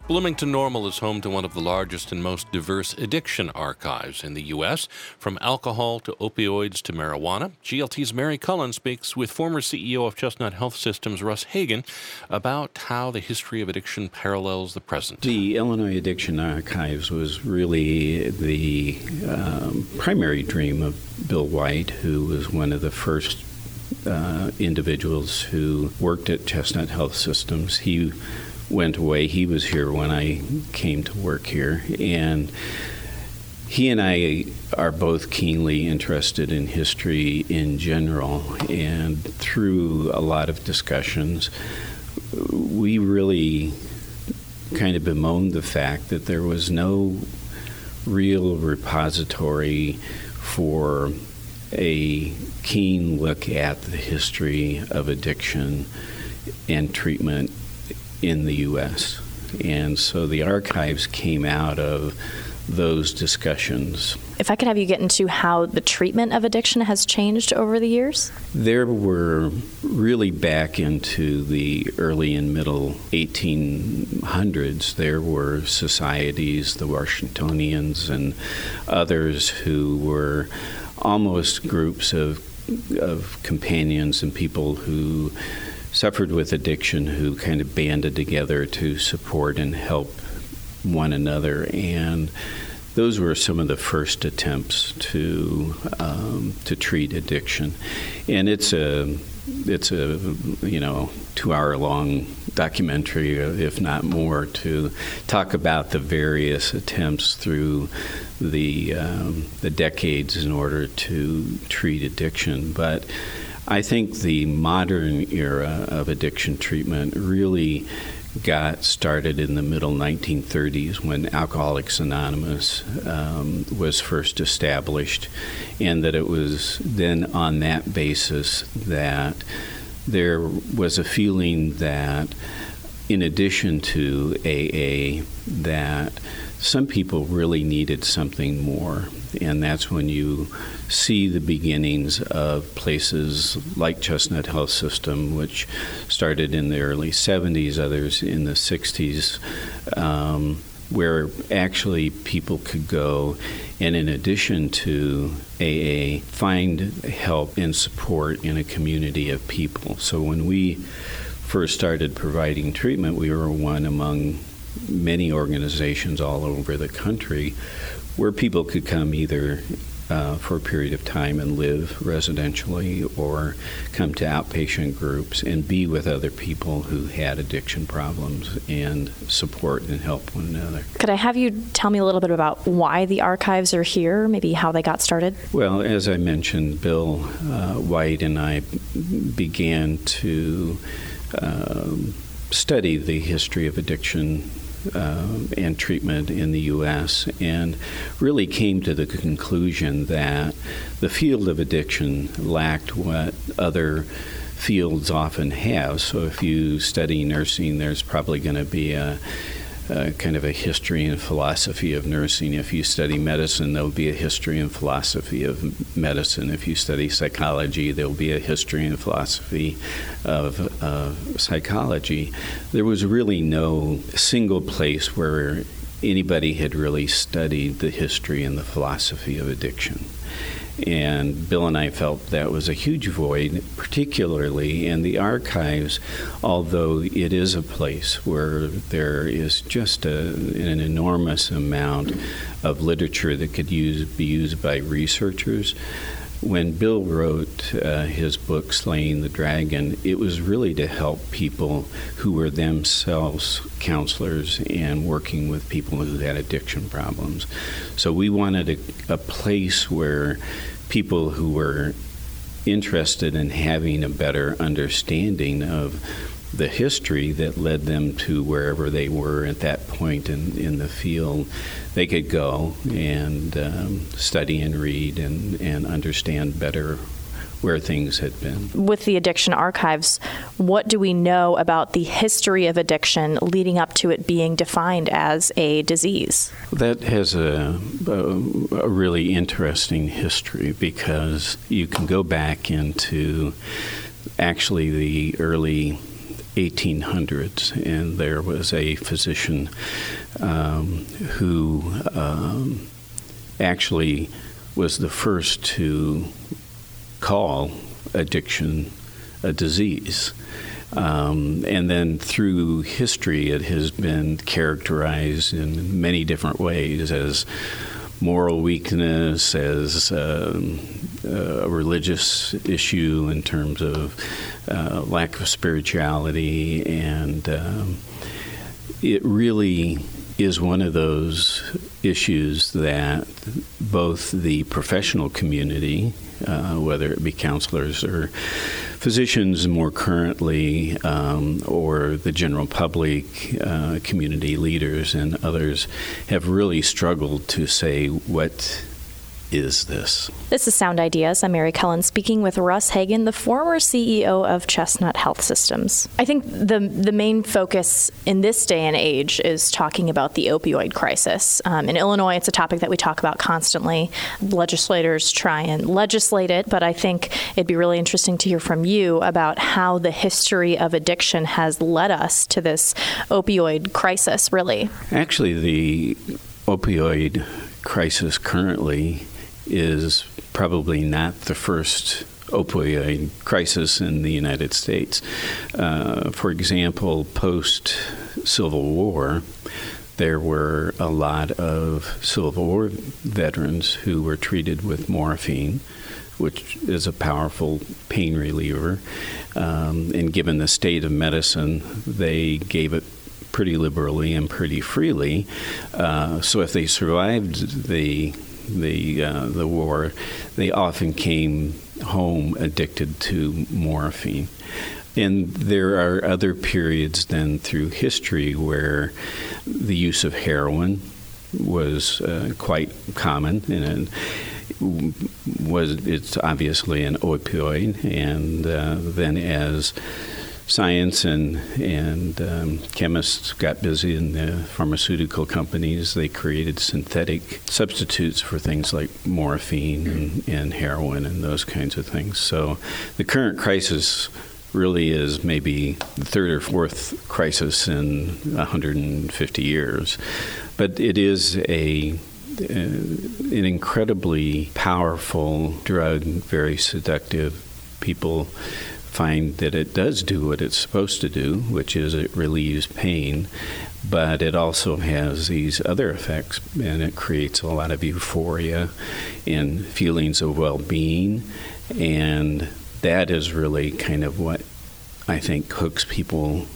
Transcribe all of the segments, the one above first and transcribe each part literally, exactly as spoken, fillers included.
Bloomington Normal is home to one of the largest and most diverse addiction archives in the U S From alcohol to opioids to marijuana, G L T's Mary Cullen speaks with former C E O of Chestnut Health Systems, Russ Hagen, about how the history of addiction parallels the present. The Illinois Addiction Archives was really the um, primary dream of Bill White, who was one of the first uh, individuals who worked at Chestnut Health Systems. He went away. He was here when I came to work here, and he and I are both keenly interested in history in general, and through a lot of discussions, we really kind of bemoaned the fact that there was no real repository for a keen look at the history of addiction and treatment in the U S And so the archives came out of those discussions. If I could have you get into how the treatment of addiction has changed over the years? There were really back into the early and middle eighteen hundreds, there were societies, the Washingtonians and others, who were almost groups of of companions and people who suffered with addiction, who kind of banded together to support and help one another. And those were some of the first attempts to um, to treat addiction. And it's a it's a you know two-hour long documentary, if not more, to talk about the various attempts through the um, the decades in order to treat addiction. But I think the modern era of addiction treatment really got started in the middle nineteen thirties when Alcoholics Anonymous um, was first established, and that it was then on that basis that there was a feeling that in addition to A A, that some people really needed something more. And that's when you see the beginnings of places like Chestnut Health System, which started in the early seventies, others in the sixties, um, where actually people could go and, in addition to A A, find help and support in a community of people. So when we first started providing treatment, we were one among many organizations all over the country where people could come either uh, for a period of time and live residentially, or come to outpatient groups and be with other people who had addiction problems and support and help one another. Could I have you tell me a little bit about why the archives are here, maybe how they got started? Well, as I mentioned, Bill uh, White and I began to um, study the history of addiction Uh, and treatment in the U S, and really came to the conclusion that the field of addiction lacked what other fields often have. So if you study nursing, there's probably going to be a, a kind of a history and philosophy of nursing. If you study medicine, there'll be a history and philosophy of medicine. If you study psychology, there'll be a history and philosophy of uh, psychology. There was really no single place where anybody had really studied the history and the philosophy of addiction. And Bill and I felt that was a huge void, particularly in the archives, although it is a place where there is just a, an enormous amount of literature that could use, be used by researchers. When Bill wrote uh, his book, Slaying the Dragon, it was really to help people who were themselves counselors and working with people who had addiction problems. So we wanted a, a place where people who were interested in having a better understanding of the history that led them to wherever they were at that point in, in the field, they could go and um, study and read and, and understand better where things had been. With the Addiction Archives, what do we know about the history of addiction leading up to it being defined as a disease? That has a, a, a really interesting history, because you can go back into actually the early eighteen hundreds, and there was a physician um, who um, actually was the first to call addiction a disease. Um, and then through history, it has been characterized in many different ways as moral weakness, as um, a religious issue in terms of uh, lack of spirituality. And um, it really is one of those issues that both the professional community, uh, whether it be counselors or physicians more currently, um, or the general public, uh, community leaders and others, have really struggled to say, what is this? This is Sound Ideas. I'm Mary Cullen speaking with Russ Hagen, the former C E O of Chestnut Health Systems. I think the the main focus in this day and age is talking about the opioid crisis. Um, in Illinois, it's a topic that we talk about constantly. Legislators try and legislate it, but I think it'd be really interesting to hear from you about how the history of addiction has led us to this opioid crisis, really. Actually, the opioid crisis currently is probably not the first opioid crisis in the United States. Uh, for example, post-Civil War, there were a lot of Civil War veterans who were treated with morphine, which is a powerful pain reliever. Um, and given the state of medicine, they gave it pretty liberally and pretty freely. Uh, so if they survived the the uh, the war, they often came home addicted to morphine. And there are other periods then through history where the use of heroin was uh, quite common, and it was it's obviously an opioid. And uh, then as science and and um, chemists got busy in the pharmaceutical companies, they created synthetic substitutes for things like morphine and, and heroin and those kinds of things. So the current crisis really is maybe the third or fourth crisis in one hundred fifty years. But it is a uh, an incredibly powerful drug, very seductive. People find that it does do what it's supposed to do, which is it relieves pain, but it also has these other effects, and it creates a lot of euphoria and feelings of well-being, and that is really kind of what I think hooks people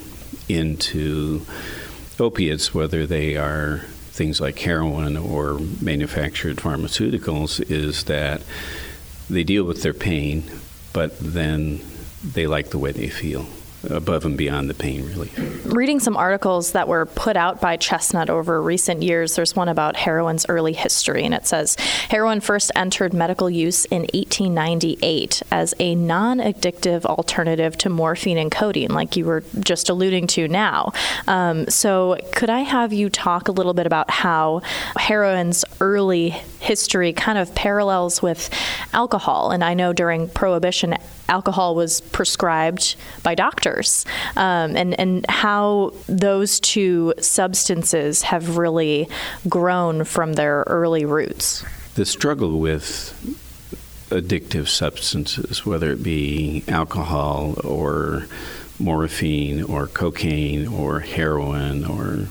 into opiates, whether they are things like heroin or manufactured pharmaceuticals, is that they deal with their pain, but then they like the way they feel, above and beyond the pain relief. Reading some articles that were put out by Chestnut over recent years, there's one about heroin's early history, and it says, heroin first entered medical use in eighteen ninety-eight as a non-addictive alternative to morphine and codeine, like you were just alluding to now. Um, so could I have you talk a little bit about how heroin's early history kind of parallels with alcohol? And I know during Prohibition, alcohol was prescribed by doctors, um, and, and how those two substances have really grown from their early roots. The struggle with addictive substances, whether it be alcohol or morphine or cocaine or heroin or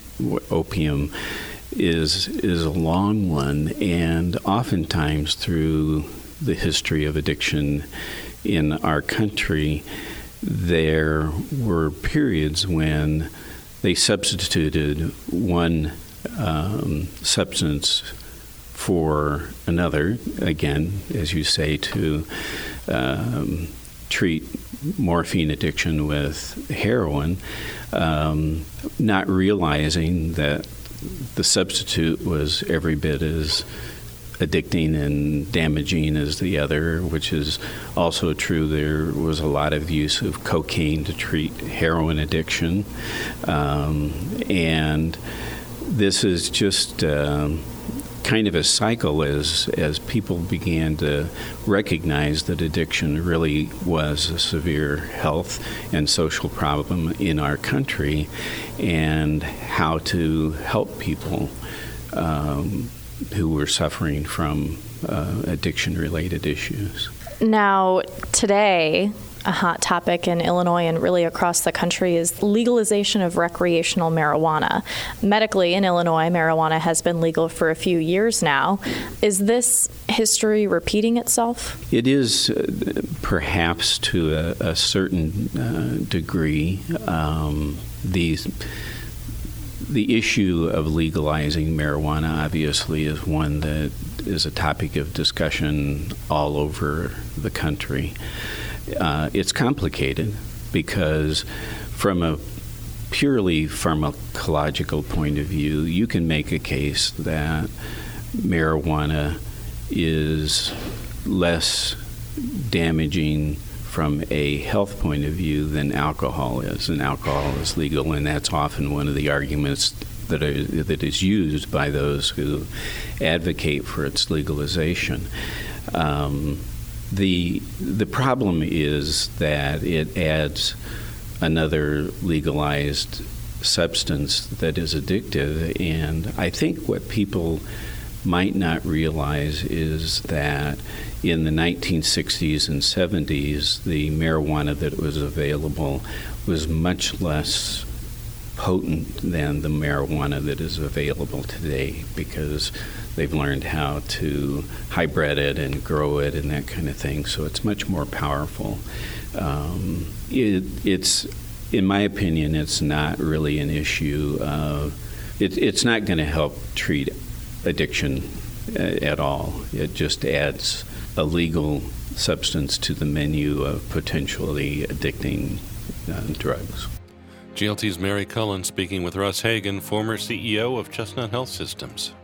opium, is is a long one, and oftentimes through the history of addiction in our country, there were periods when they substituted one um, substance for another, again, as you say, to um, treat morphine addiction with heroin, um, not realizing that the substitute was every bit as addicting and damaging as the other, which is also true. There was a lot of use of cocaine to treat heroin addiction. Um, and this is just um, kind of a cycle as as people began to recognize that addiction really was a severe health and social problem in our country, and how to help people um, who were suffering from uh, addiction-related issues. Now, today, a hot topic in Illinois and really across the country is legalization of recreational marijuana. Medically, in Illinois, marijuana has been legal for a few years now. Is this history repeating itself? It is, uh, perhaps to a, a certain uh, degree. Um, these The issue of legalizing marijuana obviously is one that is a topic of discussion all over the country. Uh, it's complicated because from a purely pharmacological point of view, you can make a case that marijuana is less damaging from a health point of view than alcohol is, and alcohol is legal, and that's often one of the arguments that are, that is used by those who advocate for its legalization. Um, the the problem is that it adds another legalized substance that is addictive, and I think what people might not realize is that in the nineteen sixties and seventies, the marijuana that was available was much less potent than the marijuana that is available today, because they've learned how to hybrid it and grow it and that kind of thing, so it's much more powerful. Um, it, it's, in my opinion, it's not really an issue of, it, it's not going to help treat addiction at all. It just adds a legal substance to the menu of potentially addicting uh, drugs. G L T's Mary Cullen speaking with Russ Hagen, former C E O of Chestnut Health Systems.